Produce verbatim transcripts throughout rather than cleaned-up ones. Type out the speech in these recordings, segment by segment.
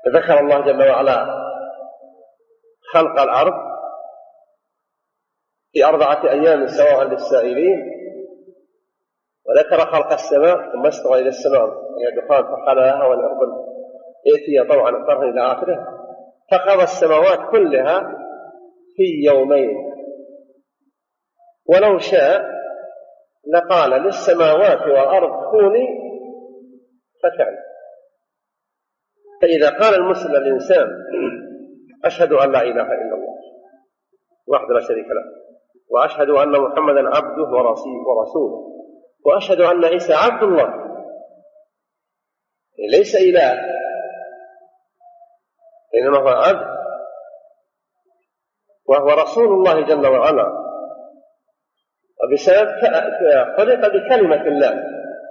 ذكر الله جل وعلا خلق الأرض في أربعة أيام سواء للسائلين، وذكر خلق السماء ثم استوى إلى السماء هي دخان فقال لها والأرض ائتي طوعا كرها إلى آخره، فقضى السماوات كلها في يومين، ولو شاء لقال للسماوات والأرض كوني فكان. فإذا قال المسلم الإنسان أشهد أن لا إله إلا الله وحده لا شريك له، وأشهد أن محمدا عبده ورسوله، وأشهد أن عيسى عبد الله ليس إله إنما هو عبد وهو رسول الله جل وعلا، وبسبب خلق بكلمة الله.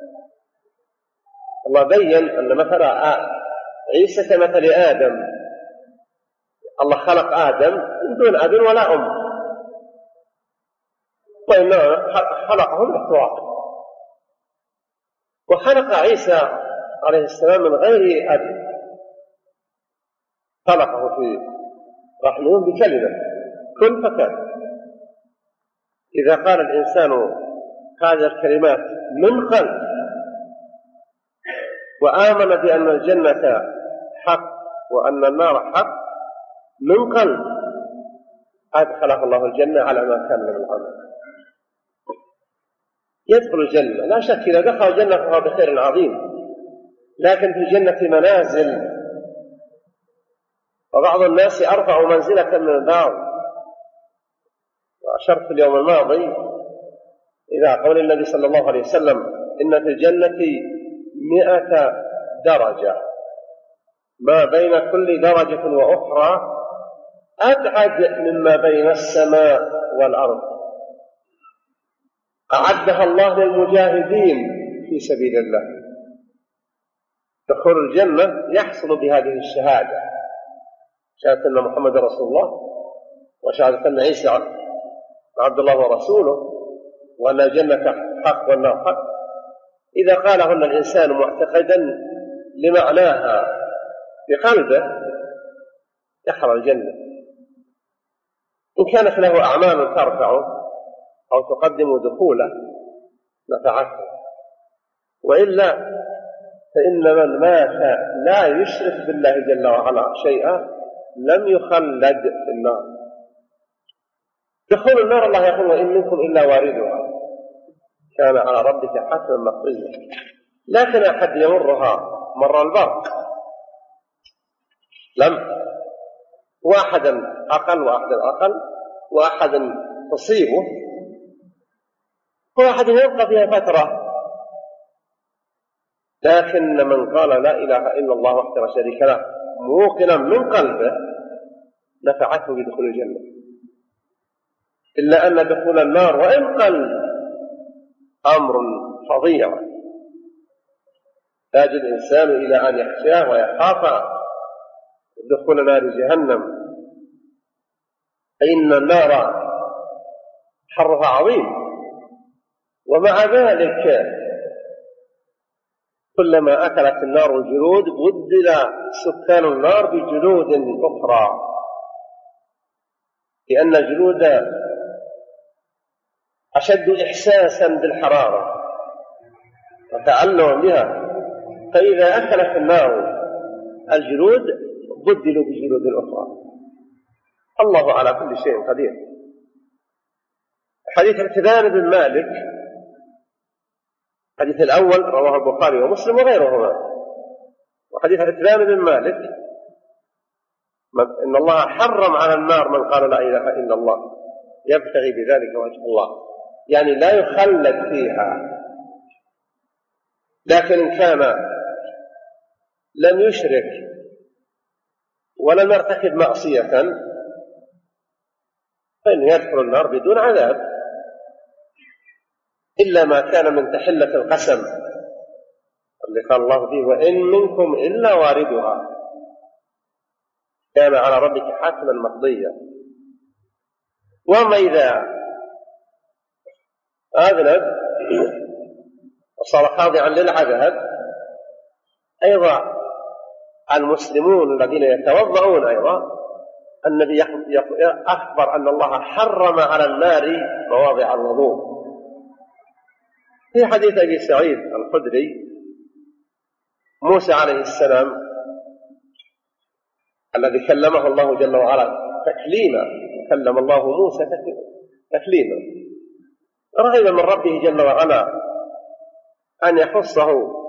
الله بين أن مثل عيسى كمثل آدم، الله خلق آدم من دون أب ولا أم، وإنه خلقه من التراب، وخلق عيسى عليه السلام من غير أب، خلقه في رحمه بكلمة كن فكان. إذا قال الإنسان هذه الكلمات من قلب وآمن بأن الجنة حق وأن النار حق من قلب، أدخله الله الجنة على ما كان من العمل، يدخل الجنة لا شك. إذا دخل الجنة فهو بخير عظيم، لكن في الجنة منازل، وبعض الناس أرفع منزلة من البعض. وأشرت في اليوم الماضي إلى قول النبي صلى الله عليه وسلم إن في الجنة مئة درجة، ما بين كل درجة وأخرى أبعد مما بين السماء والأرض، أعدها الله للمجاهدين في سبيل الله. دخول الجنة يحصل بهذه الشهادة، شهادة أن محمد رسول الله، وشهادة أن عيسى عبد الله ورسوله، وأن الجنة حق والنار حق. إذا قالهن الإنسان معتقدا لمعناها بقلبه دخل الجنة. إن كانت له أعمال ترفعه أو تقدم دخوله نفعته، وإلا فإن من مات لا يشرك بالله جل وعلا شيئا لم يخلد في النار. دخول النار الله يقول وإن منكم إلا واردها كان على ربك حتما مقضيا، لكن أحد يمرها مر البرق، لم واحدا أقل وأحدا أقل وأحدا تصيبه وأحد يبقى فيها فترة. لكن من قال لا إله إلا الله وحده لا شريك له موقنا من قلبه نفعته بدخول الجنة، إلا أن دخول النار وإن قل أمر فظيع يحتاج الإنسان إلى أن يخشاه ويخاف دخول نار جهنم، فإن النار حرها عظيم. ومع ذلك كلما أكلت النار الجلود بدل سكان النار بجلود أخرى، لأن الجلود أشد إحساسا بالحرارة وتعلم بها، فإذا أكلت النار الجلود بدلوا بجلود أخرى. الله على كل شيء قدير. حديث الكذان بن مالك، الحديث الأول رواه البخاري ومسلم وغيرهما، وحديث الكذان بن مالك إن الله حرم على النار من قال لا إله إلا الله يبتغي بذلك وجه الله، يعني لا يخلد فيها. لكن إن كان لم يشرك ولم يرتكب معصية فإنه يدخل النار بدون عذاب، إلا ما كان من تحلة القسم اللي قال الله فيه وإن منكم إلا واردها كان على ربك حتما مقضيا. وما إذا أذنب وصار خاضعا للعذاب أيضا المسلمون الذين يتوضؤون أيضا النبي أخبر أن الله حرم على النار مواضع الوضوء. في حديث أبي سعيد الخدري موسى عليه السلام الذي كلمه الله جل وعلا تكليما، كلم الله موسى تكليما، رغب من ربه جل وعلا أن يخصه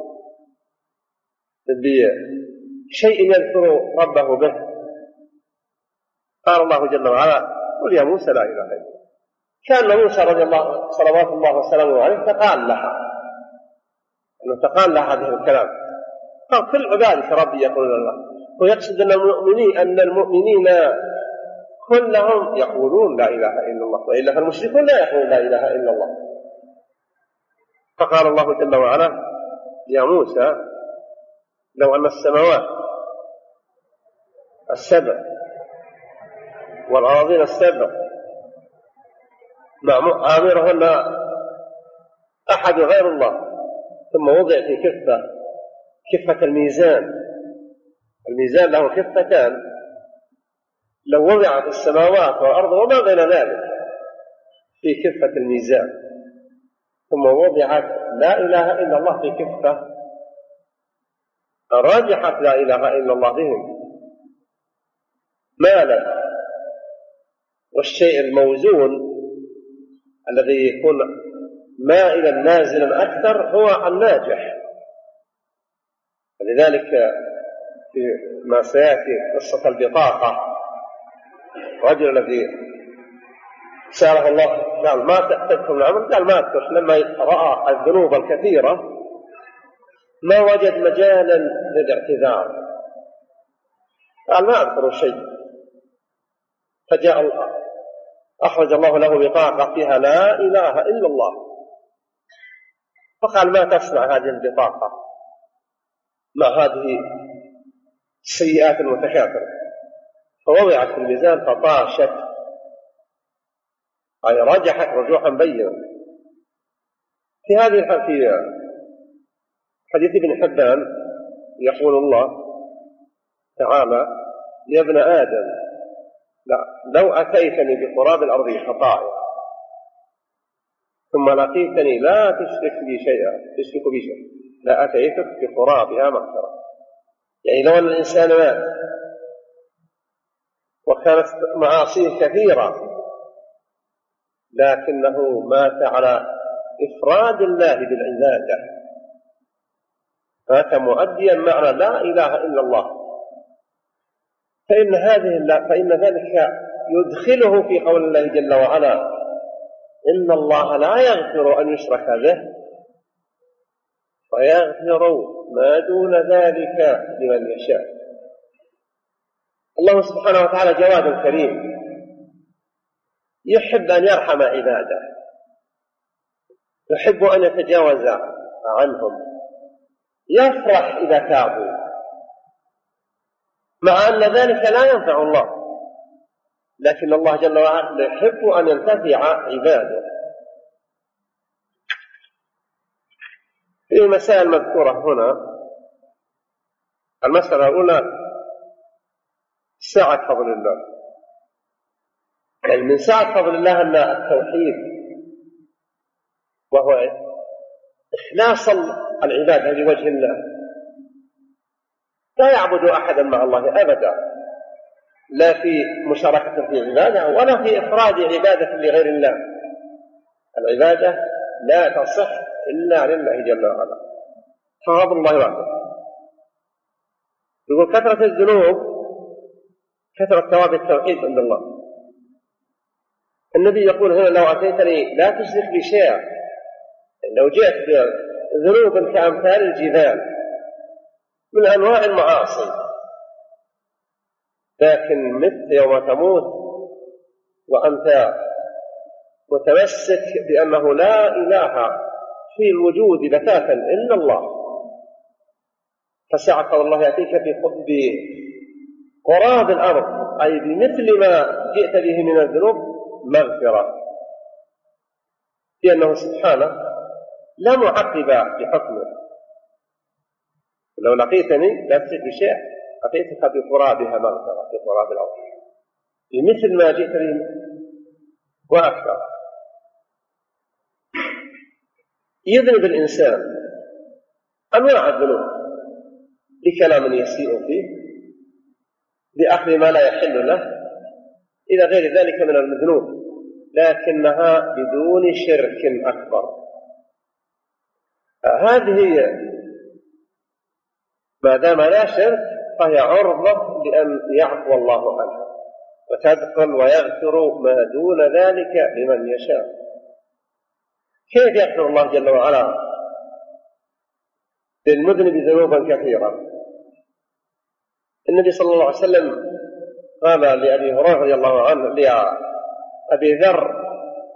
بشيء يذكر ربه به. قال الله جل وعلا قل يا موسى لا إله إلا الله. كان موسى رضي الله صلوات الله وسلامه عليه تقال لها، أنه تقال لها هذه الكلام، قال كل عبادك ربي يقول الله، ويقصد أن المؤمنين أن المؤمنين كلهم يقولون لا إله إلا الله، وإلا فالمشركون لا يقولون لا إله إلا الله. فقال الله جل وعلا يا موسى لو أن السماوات السبع والأراضين السبع عامرهن أحد غير الله ثم وضع في كفة كفة الميزان، الميزان له كفتان، لو وضعت السماوات والأرض وما بين ذلك في كفة الميزان ثم وضعت لا إله إلا الله في كفة، رجحت لا إله إلا الله بهم مالا. والشيء الموزون الذي يكون مائلا نازلا أكثر هو الناجح. لذلك في ما سيأتي قصة البطاقة، الرجل الذي سأله الله قال ما تذكر العمل، قال ما أذكر، لما رأى الذنوب الكثيرة ما وجد مجالا للاعتذار، قال ما أذكر شيء. فجاء الله أخرج الله له بطاقة فيها لا إله إلا الله، فقال ما تصنع هذه البطاقة مع هذه السيئات المتكاثرة؟ فوضعت في الميزان فطاشت، أي رجحت رجوحا بينا. في هذه في حديث ابن حبان يقول الله تعالى يا ابن آدم لا لو أتيتني بقراب الأرض خطايا ثم لقيتني لا تشرك بي شيئا تشرك بي شيئا لا أتيتك بقرابها مغفرة. يعني لو أن الإنسان مات وكانت معاصيه كثيرة لكنه مات على إفراد الله بالعبادة، مات مؤديا معنى لا إله إلا الله، فإن هذه فإن ذلك يدخله في قول الله جل وعلا إن الله لا يغفر أن يشرك به ويغفر ما دون ذلك لمن يشاء. الله سبحانه وتعالى جواد كريم يحب أن يرحم عباده، يحب أن يتجاوز عنهم، يفرح إذا تابوا، مع أن ذلك لا ينفع الله، لكن الله جل وعلا يحب أن ينتفع عباده. في مسائل مذكورة هنا، المسألة الأولى سعة فضل الله، يعني من سعة فضل الله أن التوحيد وهو إخلاص العبادة لوجه الله، لا يعبد أحدا مع الله أبدا، لا في مشاركة في عبادة ولا في إفراد عبادة لغير الله. العبادة لا تصح إلا لله جل وعلا، ففضل الله وحده. يقول كثرة الذنوب كثرة ثواب التوحيد عند الله. النبي يقول هنا لو أتيتني لا تشرك بي شيئا، لو جئت بذنوب كأمثال الجبال من أنواع المعاصي، لكن مت يوم تموت وأنت متمسك بأنه لا إله في الوجود بتاتا إلا الله، فسعة الله يأتيك بقراب الأرض، أي بمثل ما جئت به من الذنوب مغفرة، لأنه سبحانه لا معقب لحكمه. لو لقيتني لا تشرك بشيء أتيتك بقرابها مغفرة في قراب الأرض بمثل ما جئت به وأكثر. يذنب الإنسان أنواع الذنوب بكلام يسيء فيه، بأخذ ما لا يحل له، إلى غير ذلك من الذنوب، لكنها بدون شرك أكبر. هذه هي ما دام لا شرك فهي عرضة لأن يعفو الله عنها وتدخل ويغفر ما دون ذلك لمن يشاء. كيف يغفر الله جل وعلا للمذنب ذنوبا كثيرة؟ النبي صلى الله عليه وسلم قال لأبي هريرة رضي الله عنه لأبي ذر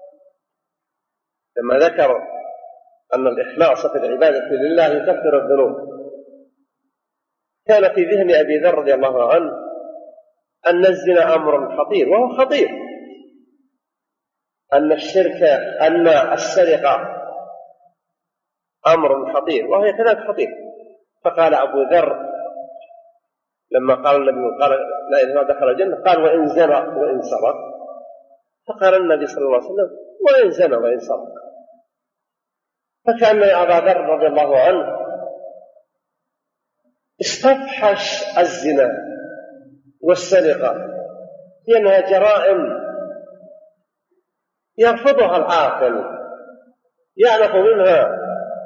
لما ذكر أن الإخلاص في العبادة لله يكفر الذنوب، كان في ذهن أبي ذر رضي الله عنه أن الزنا أمر خطير، وهو خطير، أن الشرك أن السرقة أمر خطير، وهي كذلك خطير. فقال أبو ذر لما قال النبي قال لا إذا دخل الجنة قال وإن زنى وإن سرق، فقال النبي صلى الله عليه وسلم وإن زنى وإن سرق. فكأن أبا ذر رضي الله عنه استفحش الزنا والسرقة لأنها جرائم يرفضها العاقل، يعرف منها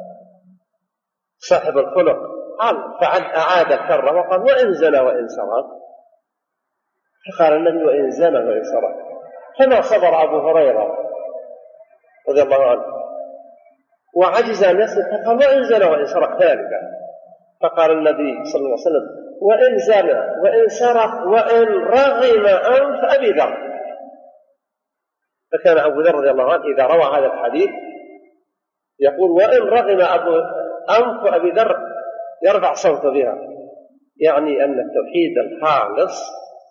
صاحب الخلق. قال فأعاد الكرة وقال وإن زنى وإن سرق، فقال النبي وإن زنى وإن سرق، فما صبر أبو هريرة رضي الله عنه وعجز أن يصل، فقال وإن زنى وإن سرق ثالثا، فقال النبي صلى الله عليه وسلم وإن زنى وإن سرق وإن رغم أنف أبي ذر. فكان أبو ذر رضي الله عنه إذا روى هذا الحديث يقول وإن رغم أبو أنف أبي ذر يرفع صوته بها، يعني أن التوحيد الخالص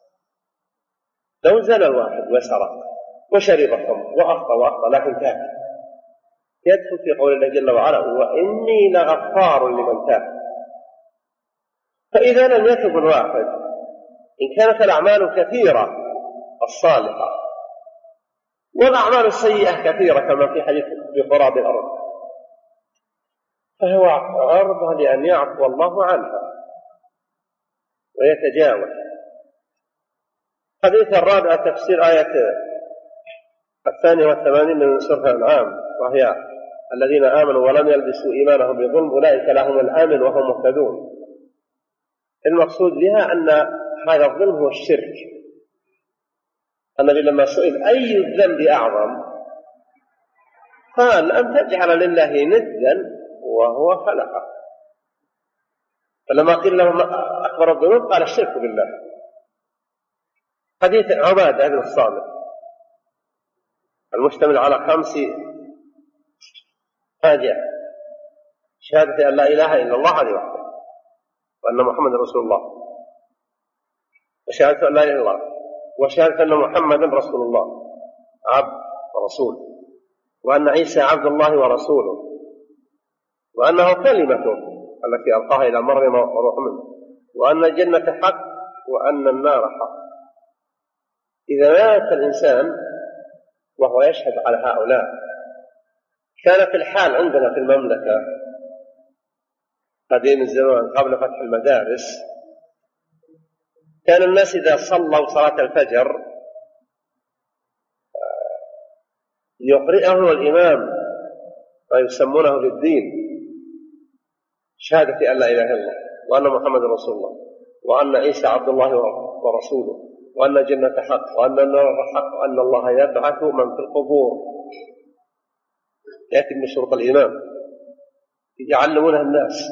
لو زنى الواحد وسرق وشرب الخمر وأخطأ وأخطأ لكن تاب يدخل في قول الله جل وعلا وإني لغفار لمن تاب. فإذا لم يتب الواحد إن كانت الأعمال كثيرة الصالحة والأعمال السيئة كثيرة كما في حديث بقراب الأرض، فهو عرضة لأن يعفو الله عنها ويتجاوز. حديث الرابع تفسير آية الثانية والثمانين من سورة الأنعام، وهي الذين آمنوا ولم يلبسوا إيمانهم بظلم أولئك لهم الأمن وهم مهتدون. المقصود بها أن هذا الظلم هو الشرك. النبي لما سئل أي الذنب أعظم قال أن تجعل لله ندا وهو خلقه. فلما قيل لهم أكبر الذنوب قال الشرك بالله. حديث عبادة بن الصامت المشتمل على خمس حاجات: شهادة أن لا إله إلا الله عليه وحده وأن محمد رسول الله، وشهادة أن لا إله إلا الله، وشهادة أن محمدا رسول الله عبد ورسول، وأن عيسى عبد الله ورسوله، وأنه كلمته التي ألقاها إلى مريم وروح منه، وأن الجنة حق وأن النار حق. إذا مات الإنسان وهو يشهد على هؤلاء، كان في الحال عندنا في المملكة قديم الزمان قبل فتح المدارس، كان الناس إذا صلوا صلاة الفجر يقرئهم الإمام ما يسمونه بالدين، شهادة أن لا إله إلا الله وأن محمد رسول الله وأن عيسى عبد الله ورسوله وأن الجنة حق وأن النار حق وأن الله يبعث من في القبور. يأتي من شروط الإمام يعلمونها الناس.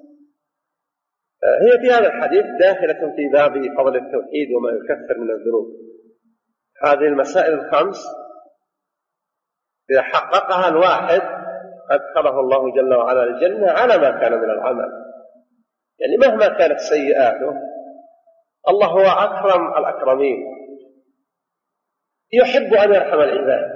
هي في هذا الحديث داخلة في باب فضل التوحيد وما يكفر من الذنوب. هذه المسائل الخمس إذا حققها الواحد أدخله الله جل وعلا الجنة على ما كان من العمل. يعني مهما كانت سيئاته الله هو أكرم الأكرمين، يحب أن يرحم العباد.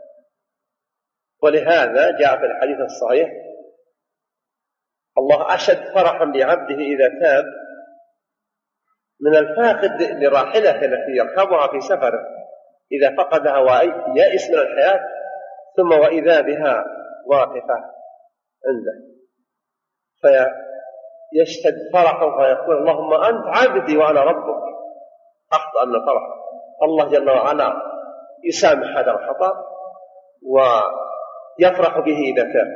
ولهذا جاء في الحديث الصحيح الله أشد فرحا بعبده إذا تاب من الفاقد لراحلته التي يركبها في سفره إذا فقدها ويأس من الحياة ثم وإذا بها واقفة عنده فيشتد فرحه فيقول اللهم أنت عبدي وأنا ربك، أخطأ من الفرح. الله جل وعلا يسامح هذا الخطأ ويفرح به إذا كان.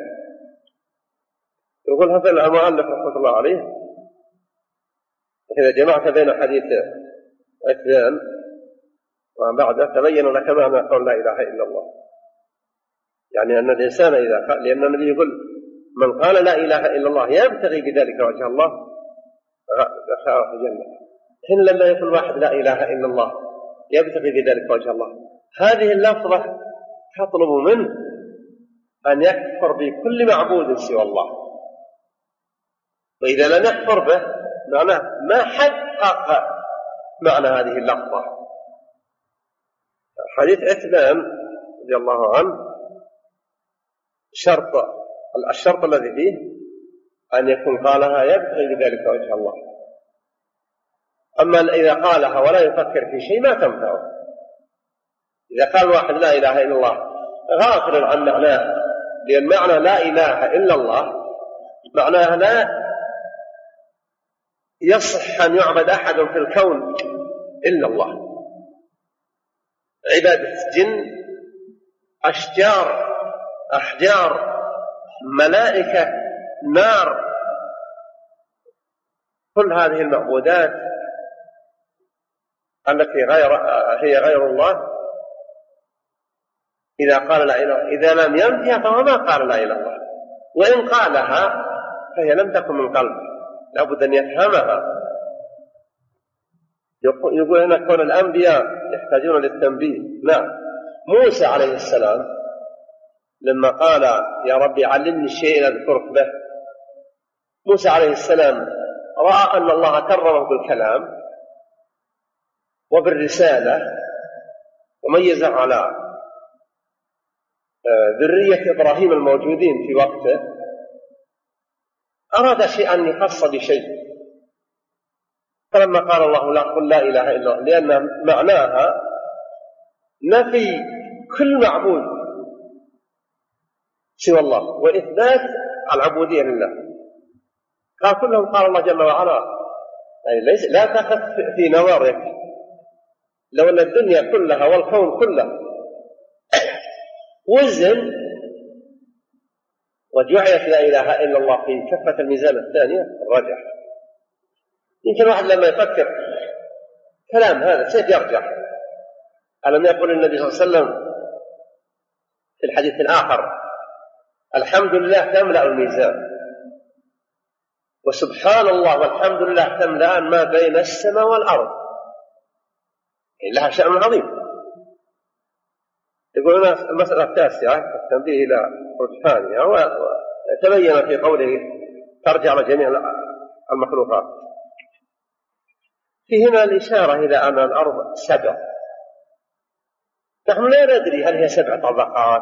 يقول هذا المؤلف رحمة الله عليه إذا جمعت بين حديث عتبان وبعده تبين لك معنى قول لا إله إلا الله، يعني أن الإنسان إذا قال، لأن النبي يقول من قال لا إله إلا الله يبتغي بذلك وجه الله دخل في الجنة. هنا لما يقول واحد لا إله إلا الله يبتغي بذلك وجه الله، هذه اللفظة تطلب منه أن يكفر بكل معبود سوى الله، وإذا لم يكفر به معناه ما حقق معنى هذه اللفظة. حديث عتبان رضي الله عنه شرط الشرط الذي فيه أن يكون قالها يبتغي بذلك وجه الله، أما إذا قالها ولا يفكر في شيء ما تنفعه. إذا قال واحد لا إله إلا الله غافل عن معناه، لأن معنى لا إله إلا الله معناه لا يصح أن يعبد أحد في الكون إلا الله، عبادة جن أشجار أحجار ملائكة نار، كل هذه المعبودات التي غير هي غير الله إذا قال لا إله، إذا لم ينفها فهو ما قال لا إله إلا الله، وإن قالها فهي لم تكن من قلبه، لابد أن يفهمها. يقول هنا كون الأنبياء يحتاجون للتنبيه. نعم، موسى عليه السلام لما قال يا ربي علمني شيء أذكرك به، موسى عليه السلام رأى أن الله كرمه بالكلام وبالرسالة وميزه على ذرية إبراهيم الموجودين في وقته، أراد شيئا يخص بشيء، فلما قال الله لا قل لا إله إلا الله، لأن معناها نفي كل معبود سوى الله وإثبات العبودية لله. قال كلهم قال الله جل وعلا، يعني ليس لا تخف في نوارك، لو أن الدنيا كلها والكون كله وزن وجعلت لا إله إلا الله في كفة الميزان الثانية رجع. يمكن واحد لما يفكر كلام هذا سيف يرجع. ألم يقول النبي صلى الله عليه وسلم في الحديث الآخر الحمد لله تملأ الميزان، وسبحان الله والحمد لله تملأان ما بين السماء والأرض، لها شأن عظيم. يقول هنا المسألة التاسعة التنبيه إلى رجحانها، وتبين في قوله ترجع لجميع المخلوقات. في هنا الإشارة إلى أن الأرض سبع، نحن لا ندري هل هي سبع طبقات،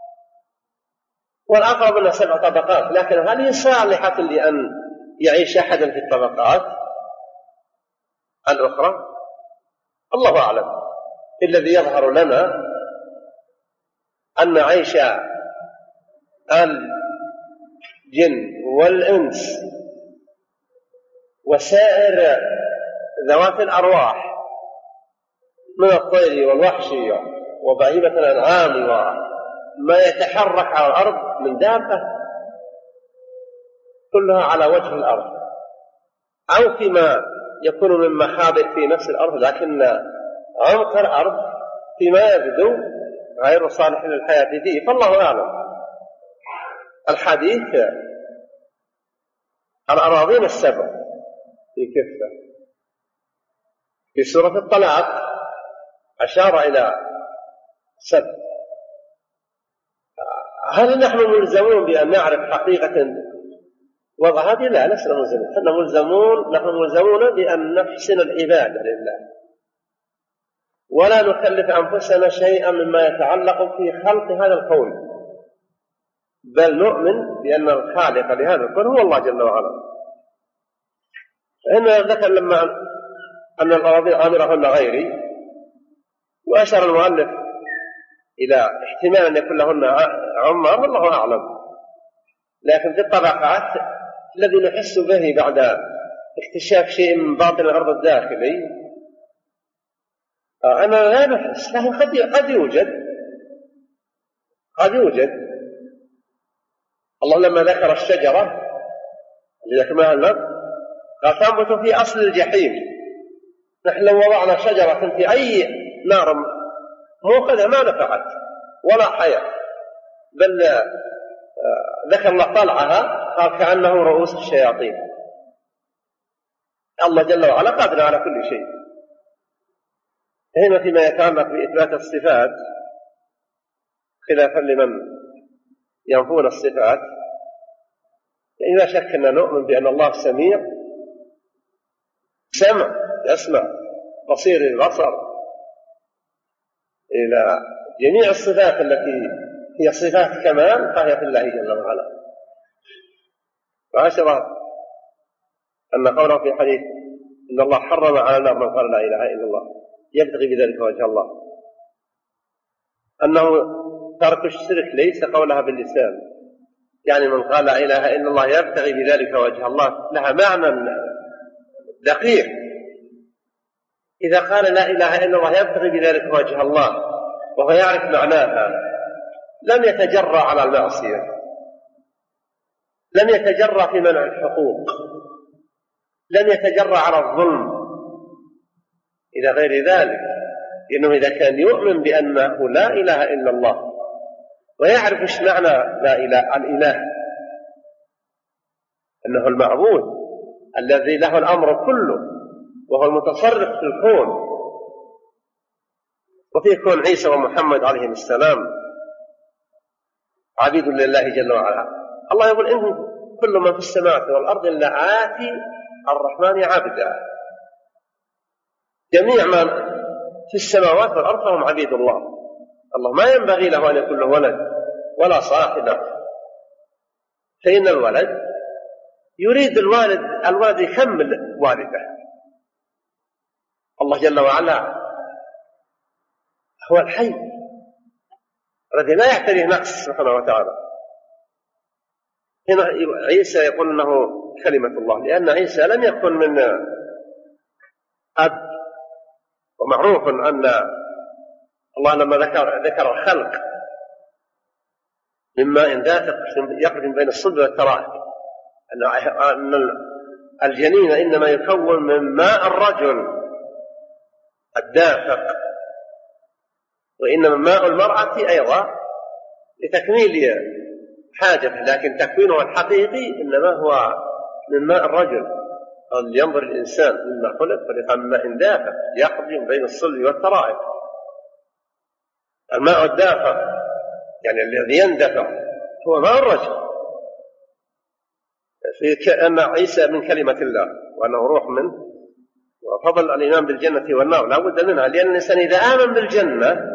والأقرب أنها سبع طبقات، لكن هل هي صالحة لأن يعيش أحدا في الطبقات الأخرى؟ الله أعلم. الذي يظهر لنا أن عيش الجن والإنس وسائر ذوات الأرواح من الطير والوحش وبهيمة الأنعام وما يتحرك على الأرض من دابة كلها على وجه الأرض أو فيما يكون من مخابئ في نفس الأرض، لكن عمق الأرض فيما يبدو غير صالح للحياة فيه، فالله أعلم. الحديث الأراضين السبع في كفة. في سورة الطلاق أشار إلى سبع. هل نحن ملزمون بأن نعرف حقيقة وضع هذه؟ لا، لسنا ملزمون. نحن ملزمون نحن ملزمون بأن نحسن العبادة لله، ولا نكلف أنفسنا شيئا مما يتعلق في خلق هذا الكون، بل نؤمن بأن الخالق لهذا الكون هو الله جل وعلا. فإن ذكر لما أن الأراضين عامرهن غيري، وأشار المؤلف إلى احتمال أن يكون لهن عمر والله أعلم، لكن في الطبقات الذي نحس به بعد اكتشاف شيء من باطن الأرض الداخلي أنا لا نحس، لكن قد يوجد قد يوجد الله لما ذكر الشجرة اللي ذكرناها الآن قال تنبت في أصل الجحيم. نحن لو وضعنا شجرة في أي نار موقدة ما نفعت ولا حياة، بل ذكر الله طلعها قال كأنه رؤوس الشياطين. الله جل وعلا قادر على كل شيء. هنا فيما يتعلق بإثبات الصفات خلافا لمن ينفون الصفات، يعني لا شك أننا نؤمن بأن الله سميع، سمع يسمع، بصير البصر، إلى جميع الصفات التي هي صفات كمال فهي في الله جل وعلا. وعشرة أن قوله في حديث إن الله حرم على النار من قال لا إله إلا الله يبتغي بذلك وجه الله، أنه ترك الشرك ليس قولها باللسان، يعني من قال لا إله إلا الله يبتغي بذلك وجه الله لها معنى دقيق. إذا قال لا إله إلا الله يبتغي بذلك وجه الله وهو يعرف معناها لم يتجرأ على المعصية، لم يتجرأ في منع الحقوق، لم يتجرأ على الظلم إلى غير ذلك، لأنه إذا كان يؤمن بأنه لا إله إلا الله ويعرف إيش معنى لا إله الإله، أنه المعبود الذي له الأمر كله وهو المتصرف في الكون وفي كون عيسى ومحمد عليهم السلام عبيد لله جل وعلا. الله يقول إن كل من في السماوات والأرض إلا آتي الرحمن عبدا، جميع من في السماوات والأرض فهم عبيد الله. الله ما ينبغي له أن يكون له ولد ولا صاحبة، فإن الولد يريد الوالد الولد يكمل والده. الله جل وعلا هو الحي الذي لا يعتريه نقص سبحانه وتعالى. هنا عيسى يقول أنه كلمة الله لأن عيسى لم يكن من أب، ومعروف أن الله لما ذكر ذكر الخلق من ماء دافق يخرج من بين الصلب والترائب، أن الجنين إنما يكون من ماء الرجل الدافق، وإنما ماء المرأة أيضا لتكميل حاجة، لكن تكوينه الحقيقي إنما هو من ماء الرجل. قال ينظر الإنسان مما خلق فليفهم من ماء دافق يخرج من بين الصلب والترائب. الماء الدافق يعني الذي يندفع هو ماء الرجل، في كأن عيسى من كلمة الله وأنه روح منه. وفضل الإيمان بالجنة والنار لا بد منها، لأن الإنسان إذا آمن بالجنة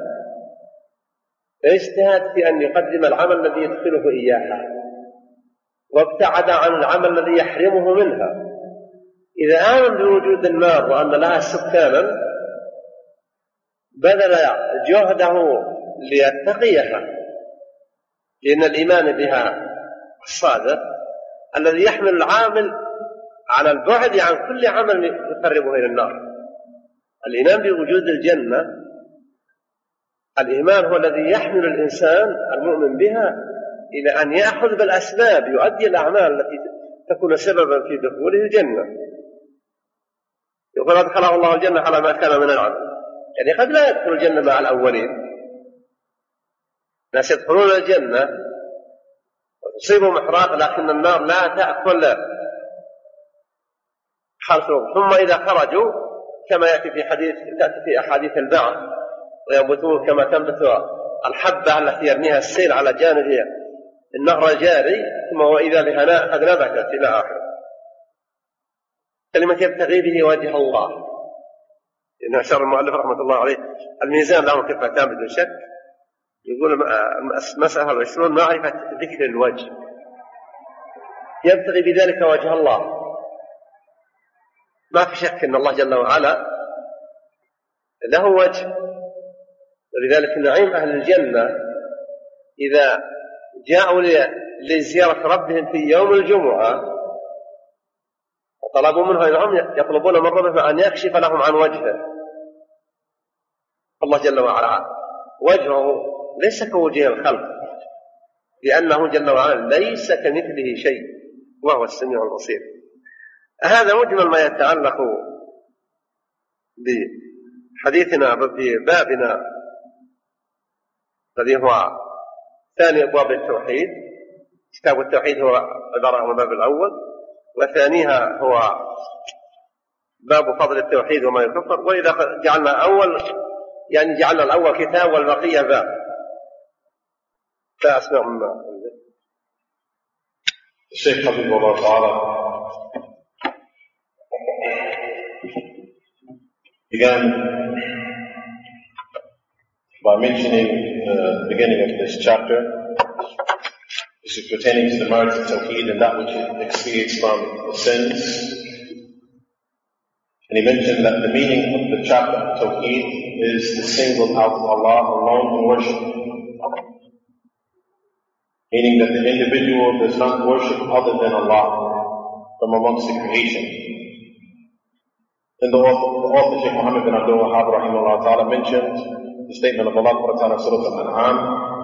اجتهد في أن يقدم العمل الذي يدخله إياها وابتعد عن العمل الذي يحرمه منها. إذا آمن بوجود النار وأن لها سكانا بذل جهده ليتقيها، لأن الإيمان بها الصادق الذي يحمل العامل على البعد عن كل عمل يقربه إلى النار. الإيمان بوجود الجنة، الإيمان هو الذي يحمل الإنسان المؤمن بها إلى أن يأخذ بالأسباب يؤدي الأعمال التي تكون سببا في دخوله الجنة. يقول أدخله الله الجنة على ما كان من العمل، يعني قد لا يدخل الجنة مع الأولين، ناس يدخلون الجنة وتصيبهم إحراق لكن النار لا تأكل حرثهم، ثم إذا خرجوا كما يأتي في حديث تأتي في أحاديث البعث وينبتون كما تنبت الحبة التي يرميها السيل على جانب النهر الجاري، ثم وإذا بهناء قد نبتت إلى آخره. كلمة يبتغي به وجه الله، إن أشار المؤلف رحمة الله عليه الميزان له كفتان بدون شك. يقول مسألة العشرون معرفة ذكر الوجه، يبتغي بذلك وجه الله. ما في شك أن الله جل وعلا له وجه. ولذلك نعيم أهل الجنة إذا جاءوا لزيارة ربهم في يوم الجمعة وطلبوا منه أنهم يطلبون من ربهم أن يكشف لهم عن وجهه. الله جل وعلا وجهه ليس كوجه الخلق، لأنه جل وعلا ليس كمثله شيء وهو السميع البصير. هذا مجمل ما يتعلق بحديثنا ببابنا الذي هو ثاني أبواب التوحيد. كتاب التوحيد هو عبارة عن الباب الأول، وثانيها هو باب فضل التوحيد وما يكفر. وإذا جعلنا أول يعني جعلنا الأول كتاب والبقية باب. فأسمع مما الشيخ حفظه الله تعالى began by mentioning the beginning of this chapter. This is pertaining to the merits of Tawheed and that which it expiates from the sins. And he mentioned that the meaning of the chapter of Tawheed is to single out Allah alone in worship. Meaning that the individual does not worship other than Allah from amongst the creation. Then the author, the author Shaykh Muhammad bin Abdul Wahhab rahimahullah ta'ala mentioned the statement of Allah ta'ala in Surah Al-An'am.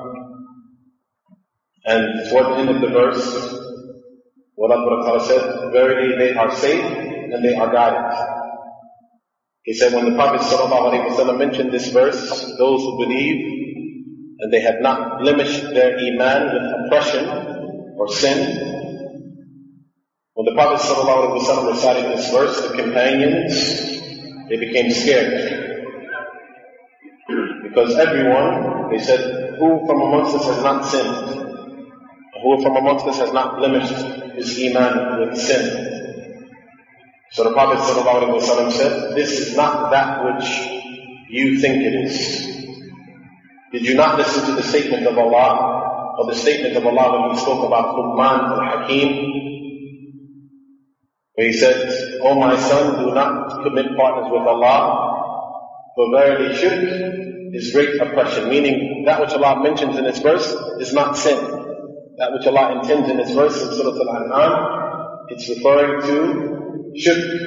And toward the end of the verse, Allah ta'ala said, verily they are safe and they are guided. He said when the Prophet sallallahu alaihi wasallam mentioned this verse, those who believe and they had not blemished their iman with oppression or sin. When the Prophet ﷺ recited this verse, the companions, they became scared. Because everyone, they said, who from amongst us has not sinned? Who from amongst us has not blemished his iman with sin? So the Prophet ﷺ said, this is not that which you think it is. Did you not listen to the statement of Allah, or the statement of Allah when He spoke about Luqman al-Hakim, where He said, O my son, do not commit partners with Allah, for verily shirk is great oppression. Meaning, that which Allah mentions in this verse is not sin. That which Allah intends in this verse in Surah Al-An'am, it's referring to shirk.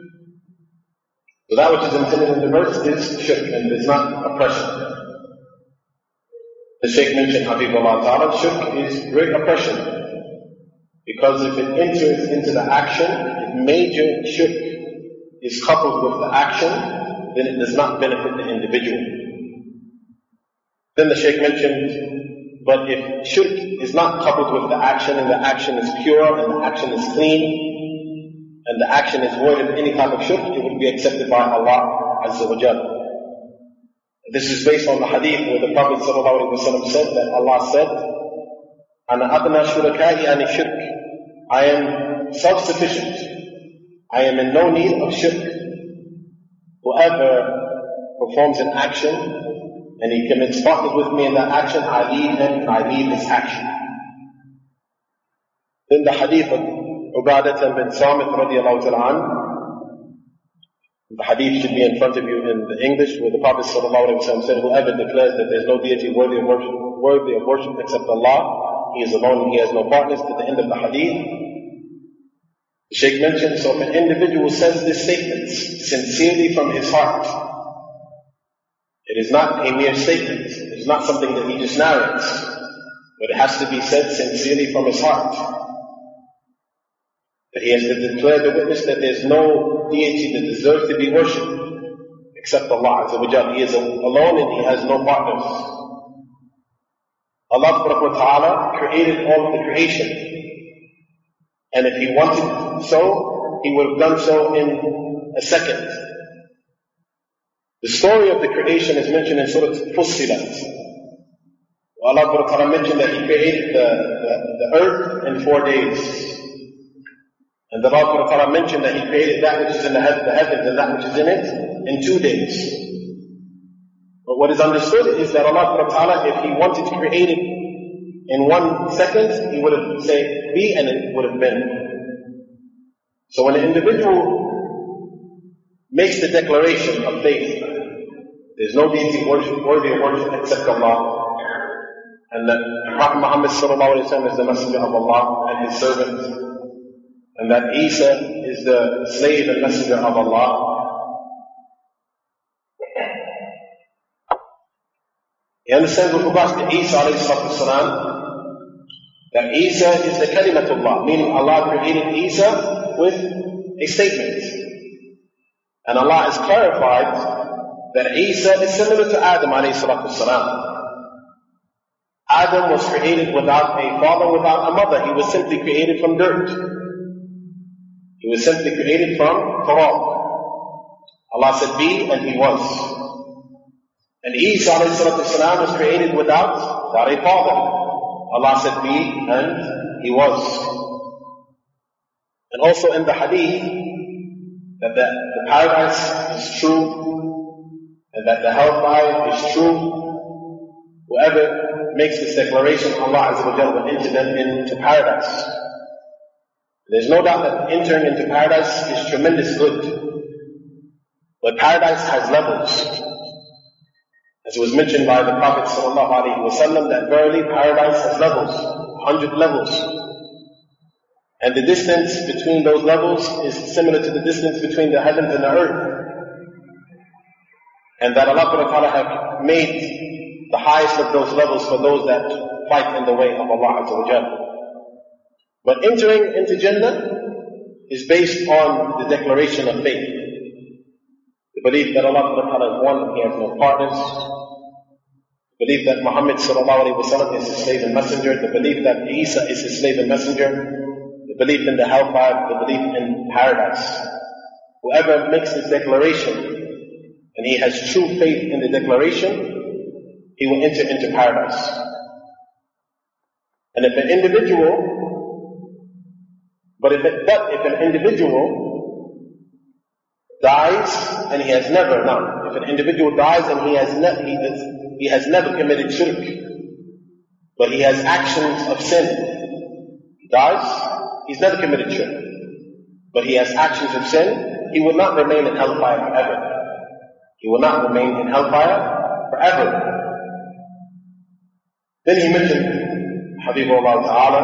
So that which is intended in the verse is shirk, and is not oppression. The Shaykh mentioned, Habibullah Ta'ala, shirk is great oppression. Because if it enters into the action, if major shirk is coupled with the action, then it does not benefit the individual. Then the Shaykh mentioned, but if shirk is not coupled with the action, and the action is pure, and the action is clean, and the action is void of any type of shirk, it will be accepted by Allah Azza wa Jalla. This is based on the hadith where the Prophet ﷺ said that Allah said, Ana adna shurakai ani shirk. I am self-sufficient. I am in no need of shirk. Whoever performs an action and he commits partners with me in that action, I leave him and I leave his action. Then the hadith of Ubadah bin Samit radiallahu ta'ala anhu, the hadith should be in front of you in the English, where the Prophet ﷺ said, whoever declares that there is no deity worthy of worship, worthy of worship except Allah, he is alone and he has no partners, to the end of the hadith. The Shaykh mentioned, so if an individual says this statement sincerely from his heart, it is not a mere statement, it is not something that he just narrates, but it has to be said sincerely from his heart. That he has to declare the witness that there is no deity that deserves to be worshipped except Allah Azza wa Jalla. He is alone and He has no partners. Allah Subhanahu wa Ta'ala created all of the creation. And if He wanted so, He would have done so in a second. The story of the creation is mentioned in Surah Fussilat. Allah Subhanahu wa Ta'ala mentioned that He created the, the, the earth in four days. And Allah Subhanahu wa Ta'ala mentioned that He created that which is in the, heav- the heavens and that which is in it in two days. But what is understood is that Allah Subhanahu wa Ta'ala, if He wanted to create it in one second, He would have said be and it would have been. So when an individual makes the declaration of faith There's no deity worship, worthy of worship except Allah. And that Prophet Muhammad sallallahu alayhi wa sallam is the messenger of Allah and his servant. And that Isa is the slave and messenger of Allah. He understands with regards to Isa alayhi salatu wasalam, that Isa is the kalimatullah, meaning Allah created Isa with a statement. And Allah has clarified that Isa is similar to Adam alayhi salatu wasalam. Adam was created without a father, without a mother. He was simply created from dirt. He was simply created from turab. Allah said be, and he was. And Isa alayhi salatu wasalam was created without, without a father. Allah said be, and he was. And also in the hadith, that the, the paradise is true, and that the hellfire is true. Whoever makes this declaration, Allah Azza wa Jalla will enter them into paradise. There's no doubt that entering into paradise is tremendous good. But paradise has levels. As it was mentioned by the Prophet sallallahu alaihi wasallam, that verily paradise has levels, a hundred levels. And the distance between those levels is similar to the distance between the heavens and the earth. And that Allah Ta'ala have made the highest of those levels for those that fight in the way of Allah Azza wa Jalla. But entering into Jannah is based on the declaration of faith. The belief that Allah Ta'ala is one, He has no partners. The belief that Muhammad sallallahu alayhi wa sallam is His slave and messenger. The belief that Isa is His slave and messenger. The belief in the hellfire. The belief in paradise. Whoever makes this declaration and he has true faith in the declaration, he will enter into paradise. And if an individual, but if, it, but if an individual dies and he has never, now, if an individual dies and he has, ne- he, has, he has never committed shirk, but he has actions of sin, he dies, he's never committed shirk, but he has actions of sin, he will not remain in hellfire forever. He will not remain in hellfire forever. Then he mentioned, Habibullah Ta'ala,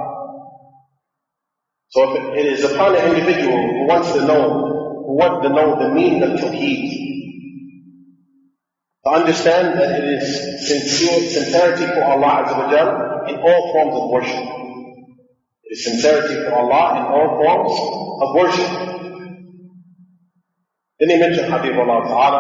so if it is upon an individual who wants to know, who wants to know the meaning of Tawheed, to understand that it is sincere, sincerity for Allah Azza wa Jal in all forms of worship. It is sincerity for Allah in all forms of worship. Then he mentioned Habibullah Ta'ala,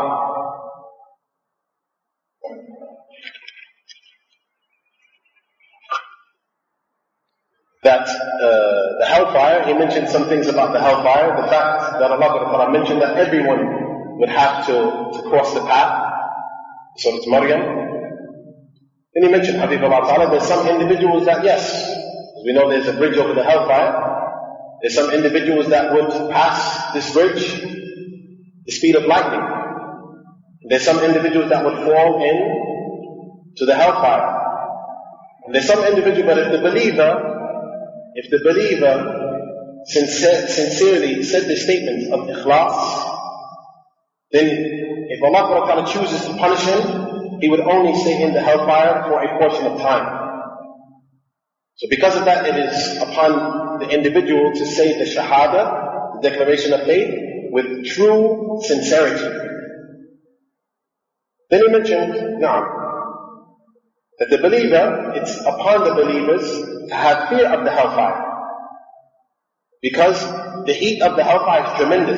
that uh, the hellfire, he mentioned some things about the hellfire, the fact that Allah mentioned that everyone would have to, to cross the path, Surah Maryam. Then he mentioned, Habibullah Ta'ala, there's some individuals that, yes, as we know there's a bridge over the hellfire, there's some individuals that would pass this bridge the speed of lightning. There's some individuals that would fall in to the hellfire. And there's some individual, but if the believer If the believer sincere, sincerely said the statement of ikhlas, then if Allah Ta'ala chooses to punish him, he would only stay in the hellfire for a portion of time. So because of that, it is upon the individual to say the shahada, the declaration of faith, with true sincerity. Then he mentioned, now, that the believer, it's upon the believers to have fear of the hellfire. Because the heat of the hellfire is tremendous.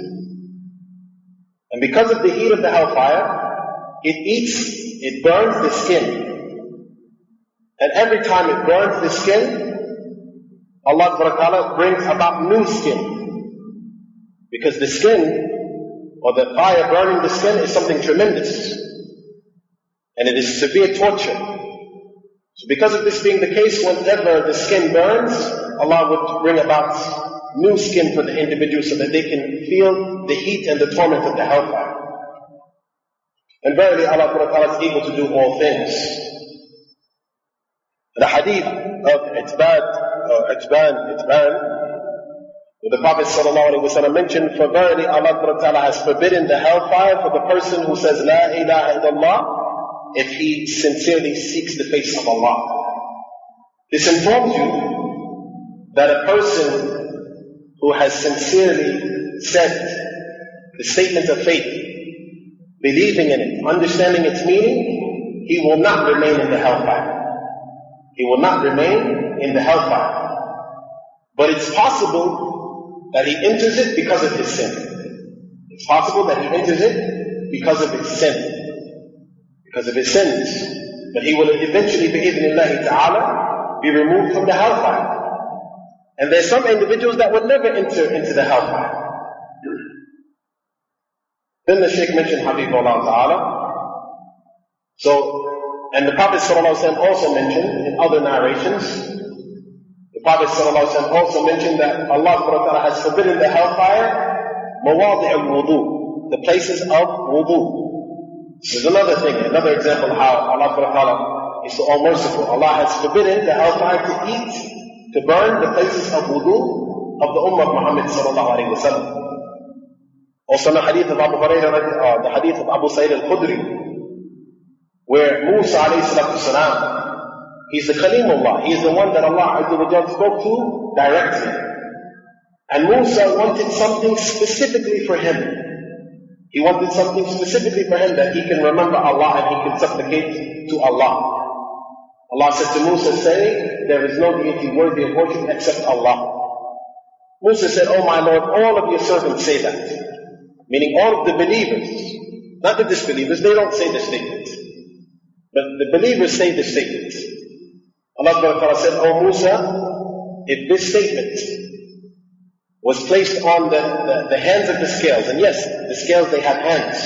And because of the heat of the hellfire, it eats, it burns the skin. And every time it burns the skin, Allah Ta'ala brings about new skin. Because the skin, or the fire burning the skin, is something tremendous. And it is severe torture. So because of this being the case, whenever the skin burns, Allah would bring about new skin for the individual so that they can feel the heat and the torment of the hellfire. And verily Allah Ta'ala is able to do all things. The hadith of Itbad, or Itban, Itban, The Prophet ﷺ mentioned, for verily Allah has forbidden the hellfire for the person who says La ilaha illallah if he sincerely seeks the face of Allah. This informs you that a person who has sincerely said the statement of faith, believing in it, understanding its meaning, he will not remain in the hellfire. He will not remain in the hellfire. But it's possible that he enters it because of his sin. It's possible that he enters it because of his sin. Because of his sins. But he will eventually, bi-idhnillahi ta'ala, be removed from the hellfire. And there's some individuals that would never enter into the hellfire. Then the Shaykh mentioned Habibullah ta'ala. So, and the Prophet ﷺ also mentioned in other narrations, the Prophet ﷺ also mentioned that Allah has forbidden the hellfire, mawadi' al-wudu, the places of wudu. This is another thing, another example of how Allah is so all merciful. Allah has forbidden the hellfire to eat, to burn the places of wudu of the Ummah of Muhammad sallallahu alayhi wa sallam. Also the hadith of Abu Hurairah, uh, the hadith of Abu Sa'id al-Khudri, where Musa alayhi salatu salam, he's the Kalimullah. He is the one that Allah Azza wa Jalla spoke to directly. And Musa wanted something specifically for him. He wanted something specifically for him that he can remember Allah and he can supplicate to Allah. Allah said to Musa, say, there is no deity worthy of worship except Allah. Musa said, oh my Lord, all of your servants say that. Meaning all of the believers, not the disbelievers, they don't say the statement. But the believers say the statement. Allah said, oh Musa, if this statement was placed on the, the, the hands of the scales, and yes, the scales, they have hands.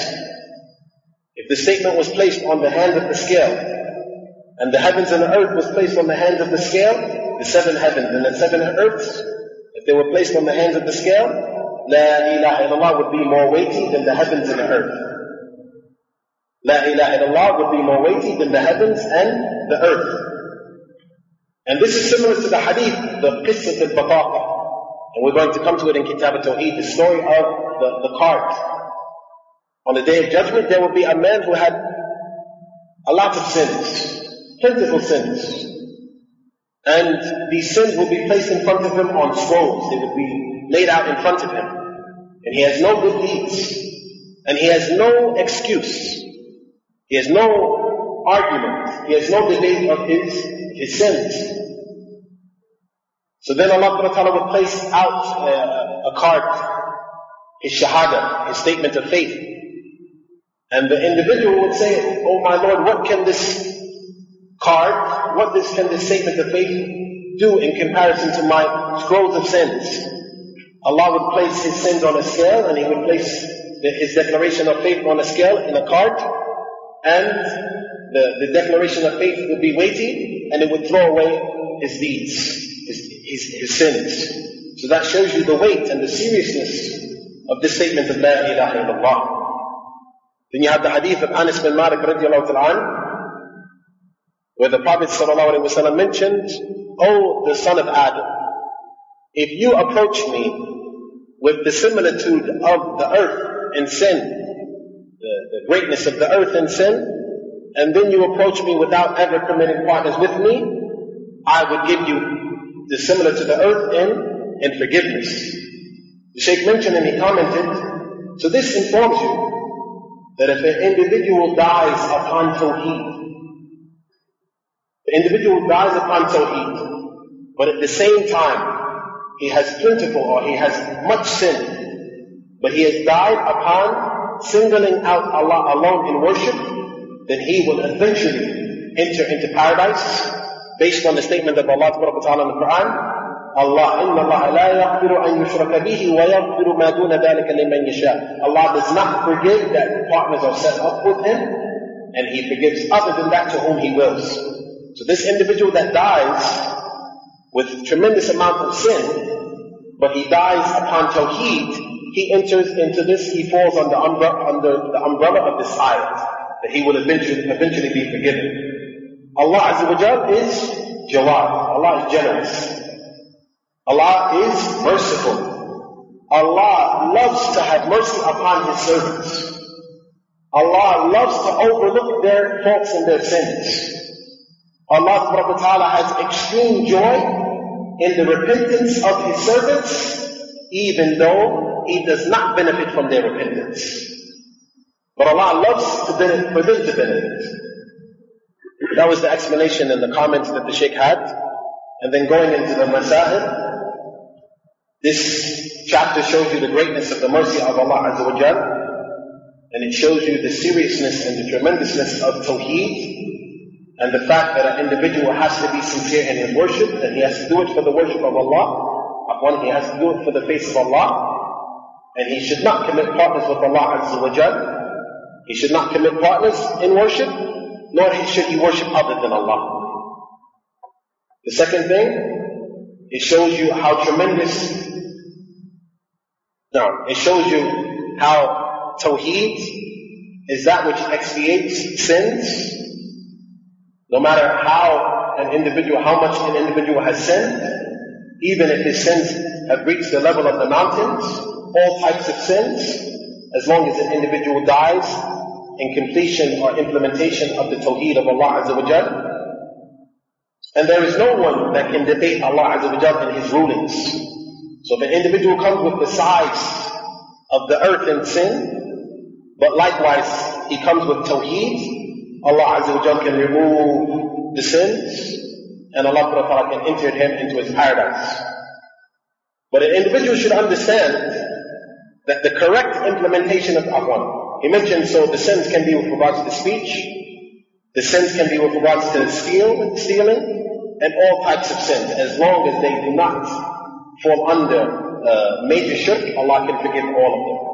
If the statement was placed on the hands of the scale, and the heavens and the earth was placed on the hands of the scale, the seven heavens and the seven earths, if they were placed on the hands of the scale, La ilaha illallah would be more weighty than the heavens and the earth. La ilaha illallah would be more weighty than the heavens and the earth. And this is similar to the hadith, the qissat al-bataqa. And we're going to come to it in Kitab al-Tawheed, the story of the, the cart. On the Day of Judgment, there will be a man who had a lot of sins, plentiful sins. And these sins will be placed in front of him on scrolls. They will be laid out in front of him. And he has no good deeds. And he has no excuse. He has no argument. He has no debate of his, his sins. So then Allah would place out uh, a card, his shahada, his statement of faith. And the individual would say, oh my Lord, what can this card, what this, can this statement of faith do in comparison to my scrolls of sins? Allah would place his sins on a scale, and he would place the, his declaration of faith on a scale in a cart, and the, the declaration of faith would be weighty, and it would throw away his deeds, his, his, his sins. So that shows you the weight and the seriousness of this statement of La ilaha illallah. Then you have the hadith of Anas bin Malik radiallahu ta'ala, where the Prophet sallallahu alayhi wa sallam mentioned, O the son of Adam, if you approach me with the similitude of the earth in sin, the, the greatness of the earth in sin, and then you approach me without ever committing partners with me, I would give you the similar to the earth in, in forgiveness. The Shaykh mentioned and he commented, so this informs you that if an individual dies upon Tawheed, the individual dies upon Tawheed, but at the same time, he has plentiful or he has much sin, but he has died upon singling out Allah alone in worship, then he will eventually enter into paradise based on the statement of Allah Ta'ala in the Quran. Allah, inna Allah la yaghfiru an yushraka bihi wa yaghfiru ma duna dhalika liman yasha. Allah does not forgive that partners are set up with him, and he forgives other than that to whom he wills. So this individual that dies with tremendous amount of sin, but he dies upon Tawheed, he enters into this, he falls under, umbre- under the umbrella of this ayat, that he will eventually, eventually be forgiven. Allah Azza wa Jal is Jawad. Allah is generous. Allah is merciful. Allah loves to have mercy upon His servants. Allah loves to overlook their faults and their sins. Allah subhanahu wa ta'ala has extreme joy in the repentance of His servants, even though He does not benefit from their repentance. But Allah loves to benefit, for them to benefit. That was the explanation and the comments that the Shaykh had. And then going into the Masail, this chapter shows you the greatness of the mercy of Allah Azza wa Jal. And it shows you the seriousness and the tremendousness of Tawheed, and the fact that an individual has to be sincere in his worship, and he has to do it for the worship of Allah. One, he has to do it for the face of Allah, and he should not commit partners with Allah Azza wa Jal. He should not commit partners in worship, nor should he worship other than Allah. The second thing, it shows you how tremendous, no, it shows you how Tawheed is that which expiates sins. No matter how an individual, how much an individual has sinned, even if his sins have reached the level of the mountains, all types of sins, as long as an individual dies in completion or implementation of the Tawheed of Allah Azza wa Jal. And there is no one that can debate Allah Azza wa Jal in His rulings. So if an individual comes with the size of the earth in sin, but likewise he comes with Tawheed, Allah Azza wa Jal can remove the sins, and Allah Subhanahu wa Ta'ala can enter him into His paradise. But an individual should understand that the correct implementation of Afwan, he mentioned, so the sins can be with regards to speech, the sins can be with regards to steal, stealing, and all types of sins, as long as they do not fall under uh, major shirk, Allah can forgive all of them.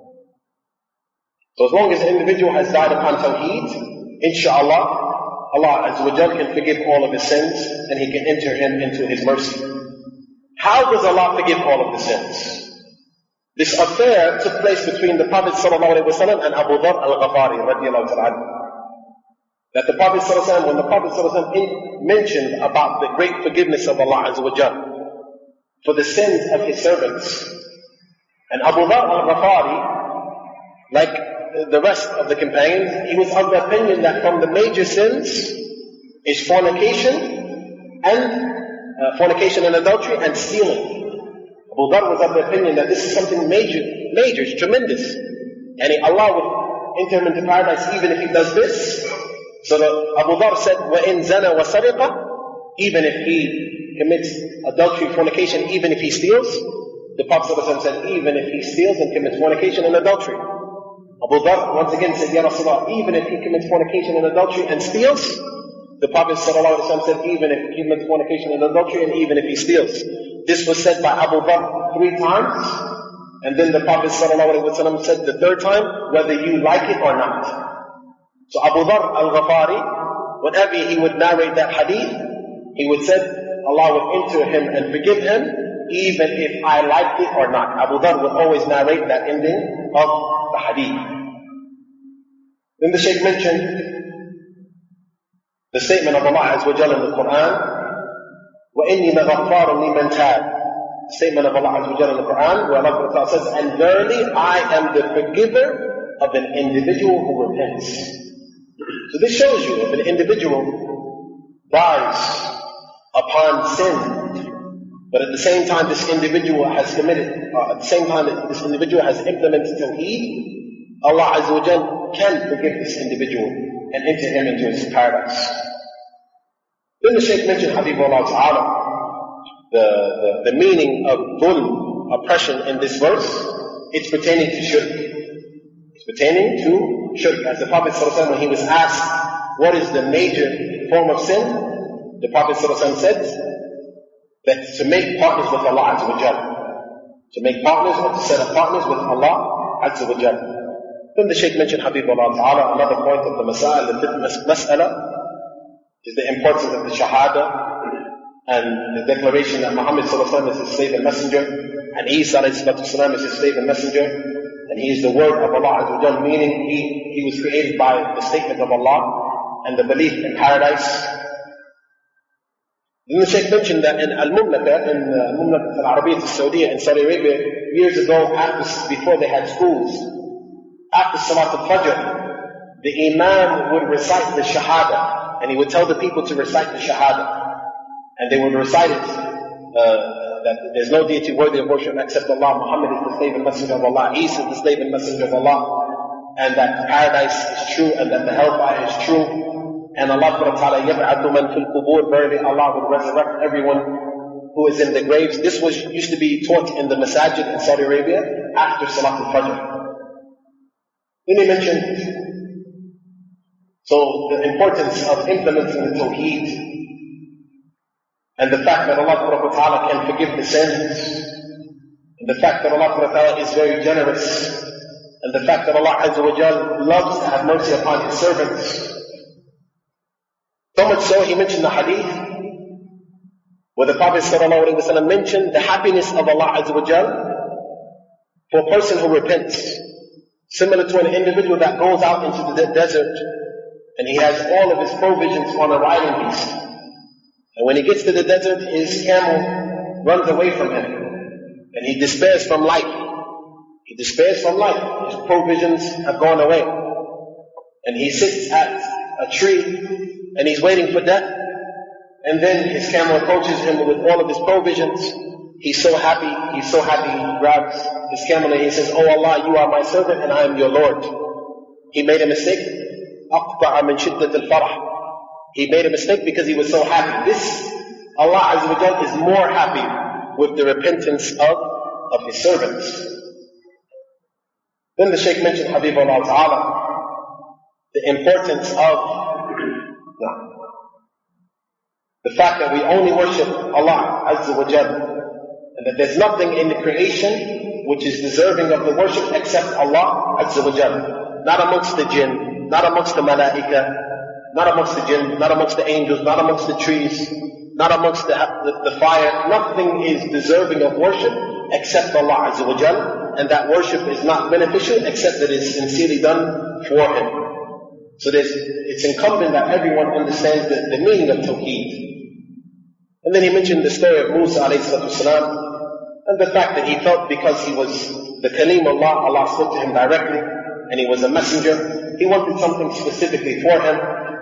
So as long as an individual has died upon Tawheed, inshallah, Allah Azza wa Jal can forgive all of his sins, and He can enter him into His mercy. How does Allah forgive all of the sins? This affair took place between the Prophet sallallahu alaihi wasallam and Abu Dharr al-Ghafari radiyallahu ta'ala. That the Prophet sallallahu alaihi wasallam, when the Prophet sallallahu alaihi wasallam mentioned about the great forgiveness of Allah Azza wa Jal for the sins of His servants, and Abu Dharr al-Ghafari, like the rest of the companions, he was of the opinion that from the major sins is fornication and uh, fornication and adultery and stealing. Abu Dharr was of the opinion that this is something major, major, it's tremendous. And Allah would enter him into paradise even if he does this. So the, Abu Dharr said, وَإِن زَنَا وَسَرِقَ, even if he commits adultery, fornication, even if he steals. The Prophet ﷺ said, even if he steals and commits fornication and adultery. Abu Dharr once again said, Ya Rasulullah, even if he commits fornication and adultery and steals. The Prophet ﷺ said, even if he commits fornication and adultery and even if he steals. This was said by Abu Dharr three times. And then the Prophet ﷺ said the third time, whether you like it or not. So Abu Dharr al-Ghafari, whenever he would narrate that hadith, he would say, Allah would enter him and forgive him, even if I liked it or not. Abu Dharr would always narrate that ending of the hadith. Then the Shaykh mentioned the statement of Allah Azza wa Jalla in the Quran, وَإِنِّي لَغَفَّارٌ لِمَنْ تَابَ. The statement of Allah Azza wa Jalla in the Quran, where Allah says, and verily I am the forgiver of an individual who repents. So this shows you, if an individual dies upon sin, but at the same time this individual has committed, uh, at the same time that this individual has implemented Tawheed, Allah Azza wa Jalla can forgive this individual and enter him into His paradise. Then the Shaykh mentioned, Habibullah Ta'ala, the, the, the meaning of dhulm, oppression in this verse. It's pertaining to shirk. It's pertaining to shirk. As the Prophet ﷺ, when he was asked, what is the major form of sin? The Prophet ﷺ said, that to make partners with Allah Azza wa Jal. To make partners or to set up partners with Allah Azza wa Jal. Then the Shaykh mentioned, Habibullah Ta'ala, another point of the Masail, the fifth mas'ala, is the importance of the Shahada and the declaration that Muhammad sallallahu alaihi wasallam is his slave and messenger, and Isa alayhi salatu wasalam is his slave and messenger, and he is the word of Allah Azza wa Jal, meaning he, he was created by the statement of Allah and the belief in paradise. Then the Shaykh mentioned that in Al-Mumlaka, in uh, Al-Mumlaka al-Arabiyyah al-Saudiya in Saudi Arabia, years ago, after, before they had schools, after Salat al-Fajr, the Imam would recite the Shahada, and he would tell the people to recite the Shahada. And they would recite it, uh, that there's no deity worthy of worship except Allah, Muhammad is the slave and messenger of Allah, Isa is the slave and messenger of Allah, and that paradise is true, and that the hellfire is true. And Allah Ta'ala, يَبْعَثُ مَنْ فِي الْقُبُورِ, verily Allah would resurrect everyone who is in the graves. This was used to be taught in the masajid in Saudi Arabia after Salat al-Fajr. Then he mentioned, so the importance of implementing the Tawheed, and the fact that Allah Ta'ala can forgive the sins, and the fact that Allah Ta'ala is very generous, and the fact that Allah Azza wa Jal loves to have mercy upon His servants. So much so, he mentioned the hadith where the Prophet ﷺ mentioned the happiness of Allah Azza wa Jal for a person who repents. Similar to an individual that goes out into the desert and he has all of his provisions on a riding beast. And when he gets to the desert, his camel runs away from him. And he despairs from life. He despairs from life. His provisions have gone away. And he sits at a tree and he's waiting for death. And then his camel approaches him with all of his provisions. He's so happy, he's so happy, he grabs his camel and he says, "Oh Allah, you are my servant and I am your Lord." He made a mistake. أَقْطَعَ مِنْ شِدَّةِ الْفَرَحِ. He made a mistake because he was so happy. This, Allah Azza wa Jal is more happy with the repentance of, of His servants. Then the Shaykh mentioned, Habibullah Ta'ala, the importance of the fact that we only worship Allah Azza wa Jal, and that there's nothing in the creation which is deserving of the worship except Allah Azza wa Jal. Not amongst the jinn, not amongst the malaika, not amongst the jinn, not amongst the angels, not amongst the trees, not amongst the, the, the fire. Nothing is deserving of worship except Allah Azza wa Jal, and that worship is not beneficial except that it is sincerely done for Him. So there's, it's incumbent that everyone understands the, the meaning of Tawheed. And then he mentioned the story of Musa alayhi salatu wasalam, and the fact that he felt because he was the Kalim Allah, Allah spoke to him directly, and he was a messenger, he wanted something specifically for him,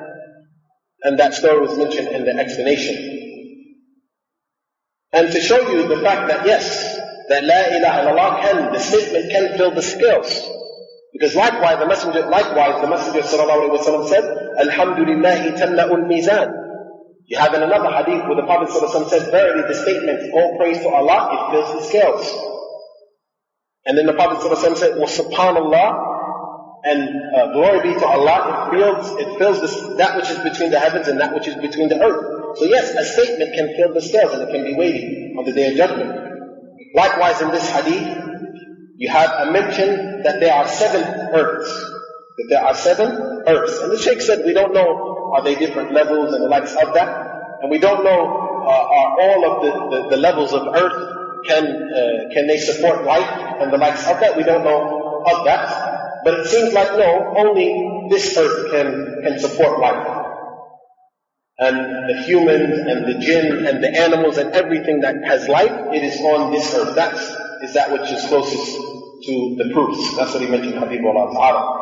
and that story was mentioned in the explanation. And to show you the fact that yes, that La ilaha illallah can, the statement can fill the scales. Because likewise the messenger, likewise the messenger sallallahu alaihi wasallam said, Alhamdulillahi tamla'ul mizan. You have in another hadith where the Prophet ﷺ said, verily the statement, all praise to Allah, it fills the scales. And then the Prophet ﷺ said, well, subhanallah, and uh, glory be to Allah, it fills, it fills this, that which is between the heavens and that which is between the earth. So yes, a statement can fill the scales and it can be weighty on the Day of Judgment. Likewise in this hadith, you have a mention that there are seven earths. That there are seven earths. And the Shaykh said, we don't know, are they different levels and the likes of that? And we don't know, uh, are all of the, the, the levels of earth, can uh, can they support life and the likes of that? We don't know of that. But it seems like no, only this earth can, can support life. And the humans and the jinn and the animals and everything that has life, it is on this earth. That is that which is closest to the proofs. That's what he mentioned, Habibullah Ta'ala.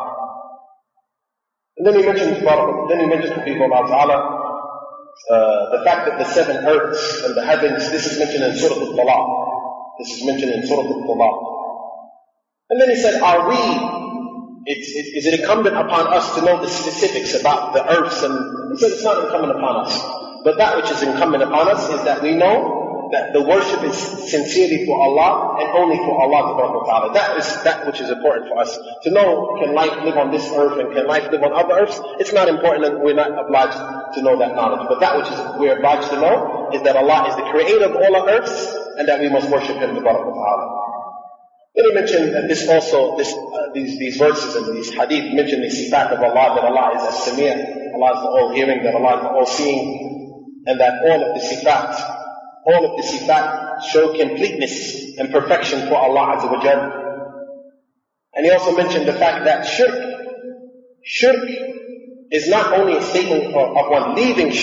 And then he mentioned, then he mentioned Habibullah Ta'ala, uh, the fact that the seven earths and the heavens, this is mentioned in Surah Al-Talaq. This is mentioned in Surah Al-Talaq. And then he said, are we, it's, it, is it incumbent upon us to know the specifics about the earths? And he said it's not incumbent upon us. But that which is incumbent upon us is that we know that the worship is sincerely for Allah and only for Allah Ta'ala. That is that which is important for us. To know, can life live on this earth and can life live on other earths? It's not important and we're not obliged to know that knowledge. But that which is we're obliged to know is that Allah is the creator of all the earths and that we must worship Him Ta'ala. Then he mentioned that this also, this, uh, these, these verses and these hadith mention the sifat of Allah, that Allah is as-Sami', Allah is the all-hearing, that Allah is the all-seeing, and that all of the sifat, all of the sifat show completeness and perfection for Allah Azza wa Jal. And he also mentioned the fact that shirk, shirk is not only a statement of, of one leaving shirk.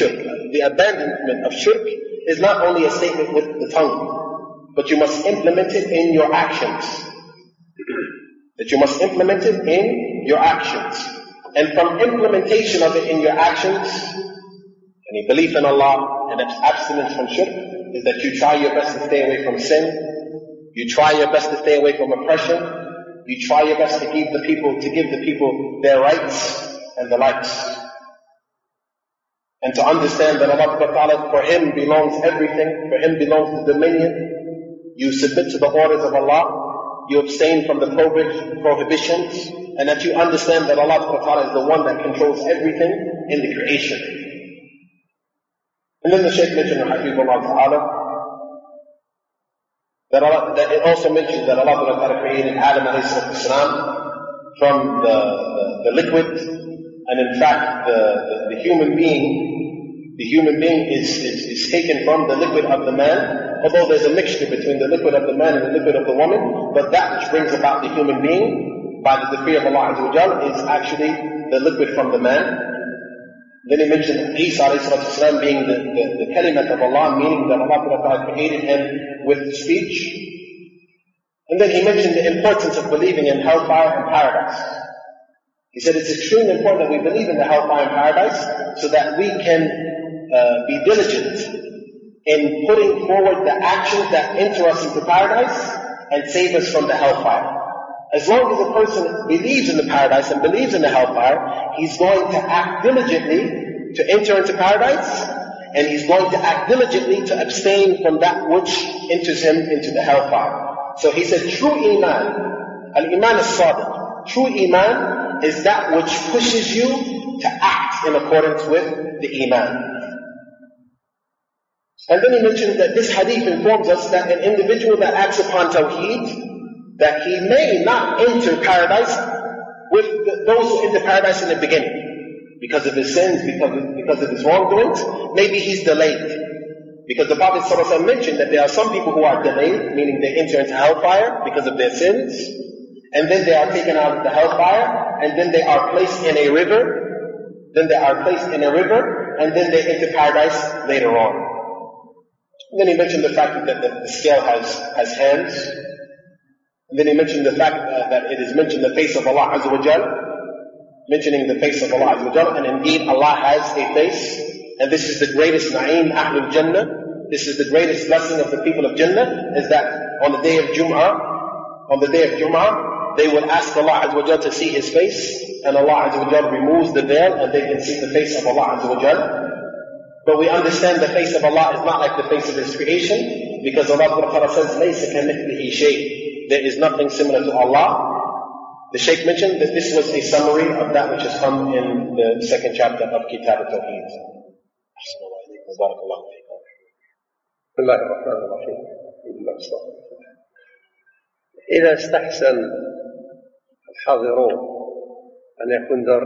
the abandonment of shirk is not only a statement with the tongue, but you must implement it in your actions. That you must implement it in your actions. And from implementation of it in your actions, any belief in Allah and abstinence from shirk, is that you try your best to stay away from sin, you try your best to stay away from oppression, you try your best to give the people, to give the people their rights and the likes. And to understand that Allah subhanahu wa ta'ala, for Him belongs everything, for Him belongs the dominion. You submit to the orders of Allah, you abstain from the prohibitions, and that you understand that Allah subhanahu wa ta'ala is the one that controls everything in the creation. And then the Shaykh mentioned, Hafizullah ta'ala, that, Allah, that it also mentions that Allah subhanahu wa ta'ala created Adam alayhi salam from the, the, the liquid. And in fact, the, the, the human being, the human being is, is, is taken from the liquid of the man, although there's a mixture between the liquid of the man and the liquid of the woman, but that which brings about the human being, by the decree of Allah Azza wa Jal, is actually the liquid from the man. Then he mentioned Isa alayhi salam being the, the, the kalimat of Allah, meaning that Allah created him with speech. And then he mentioned the importance of believing in hellfire and paradise. He said it's extremely important that we believe in the hellfire and paradise so that we can uh, be diligent in putting forward the actions that enter us into paradise and save us from the hellfire. As long as a person believes in the paradise and believes in the hellfire, he's going to act diligently to enter into paradise, and he's going to act diligently to abstain from that which enters him into the hellfire. So he said true iman, al-iman is-sadiq, true iman is that which pushes you to act in accordance with the iman. And then he mentioned that this hadith informs us that an individual that acts upon tawheed, that he may not enter paradise with the, those who enter paradise in the beginning. Because of his sins, because of, because of his wrongdoings, maybe he's delayed. Because the Prophet ﷺ mentioned that there are some people who are delayed, meaning they enter into hellfire because of their sins, and then they are taken out of the hellfire, and then they are placed in a river, then they are placed in a river, and then they enter paradise later on. And then he mentioned the fact that the, the scale has, has hands. And then he mentioned the fact uh, that it is mentioned the face of Allah Azza wa Jal, mentioning the face of Allah Azza wa Jal, and indeed Allah has a face, and this is the greatest na'im ahlul Jannah, this is the greatest blessing of the people of Jannah, is that on the day of Jum'ah, on the day of Jum'ah, they will ask Allah Azza wa Jal to see His face, and Allah Azza wa Jal removes the veil, and they can see the face of Allah Azza wa Jal. But we understand the face of Allah is not like the face of His creation, because Allah subhanahu wa ta'ala says, لَيْسَ كَمِثْلِهِ شَيْءٍ. There is nothing similar to Allah. The Shaykh mentioned that this was a summary of that which has come in the second chapter of Kitab al-Tawheed. بسم الله الرحمن الرحيم. إذا استحسن الحاضرون أن يكون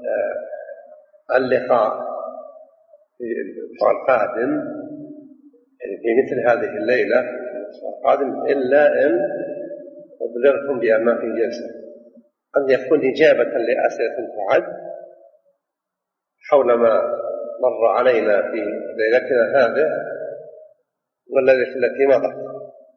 اللقاء في الأسبوع القادم، يعني في مثل هذه الليلة في الأسبوع القادم، إلا أن أبلغكم بما في جلسة. قد يكون إجابة لأسئلة تعد حول ما مر علينا في ليلتنا هذه والليلة التي مضت.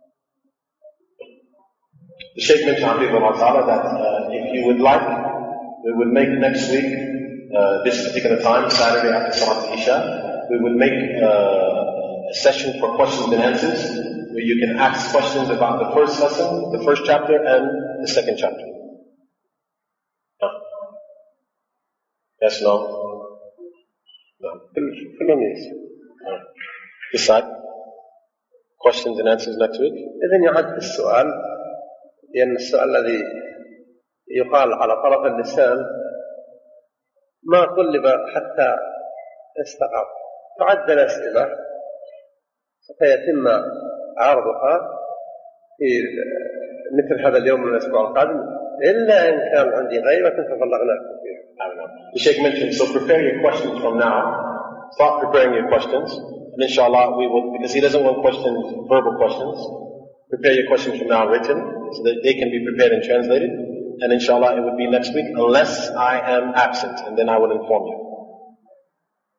The Shaykh mentioned that uh, if you would like, we will make next week, uh, this particular time, Saturday after Salat al-Isha, we will make uh, a session for questions and answers, where you can ask questions about the first lesson, the first chapter, and the second chapter. No? Yes, no? No. No. This side? Questions and answers next week? إذن يعد السؤال، لأن السؤال الذي يقال على طرف اللسان ما طلب حتى يستقر. تعد الأسئلة سيتم عرضها في مثل هذا اليوم من الأسبوع القادم، إلا إن كان عندي غيبة فبلغناكم فيها. The Shaykh mentioned, so prepare your questions from now. Start preparing your questions. And inshallah, we will, because he doesn't want questions, verbal questions, prepare your questions from now written, so that they can be prepared and translated. And inshallah, it would be next week, unless I am absent, and then I will inform you.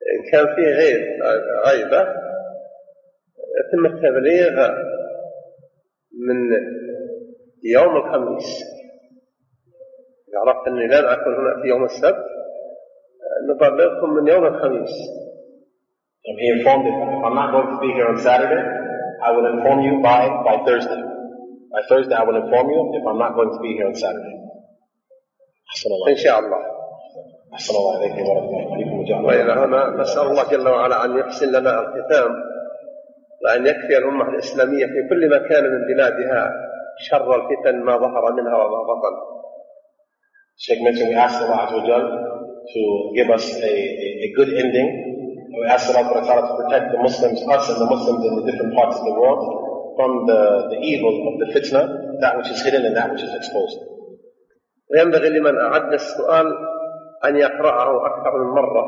إن كان فيه غيب غيبة يتم التبليغ من يوم الخميس. إذا عرفت أني لن أكون هنا في يوم السبت نبلغكم من يوم الخميس. And he informed that if I'm not going to be here on Saturday, I will inform you by, by Thursday. By Thursday I will inform you if I'm not going to be here on Saturday. إن شاء الله. أحسن الله عليكم ورحمة الله. وإلى هنا نسأل الله جل وعلا أن يحسن لنا الختام وأن يكفي الأمة الإسلامية في كل مكان من بلادها شر الفتن ما ظهر منها وما بطن. Sheikh mentioned we asked Allah Azza wa Jal to give us a, a, a good ending. We asked Allah to protect the Muslims, us and the Muslims in the different parts of the world from the, the evil of the fitna, that which is hidden and that which is exposed. وينبغي لمن أعد السؤال أن يقرأه أكثر من مرة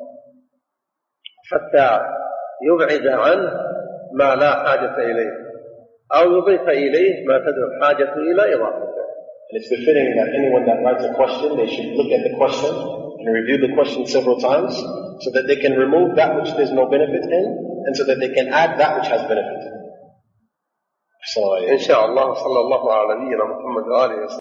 حتى يبعد عنه ما لا حاجة إليه أو يضيف إليه ما تدعو الحاجة إلى إضافته. And it's befitting that anyone that writes a question, they should look at the question and review the question several times so that they can remove that which there's no benefit in and so that they can add that which has benefit. إن شاء الله صلى الله على نبينا محمد وآله وسلم.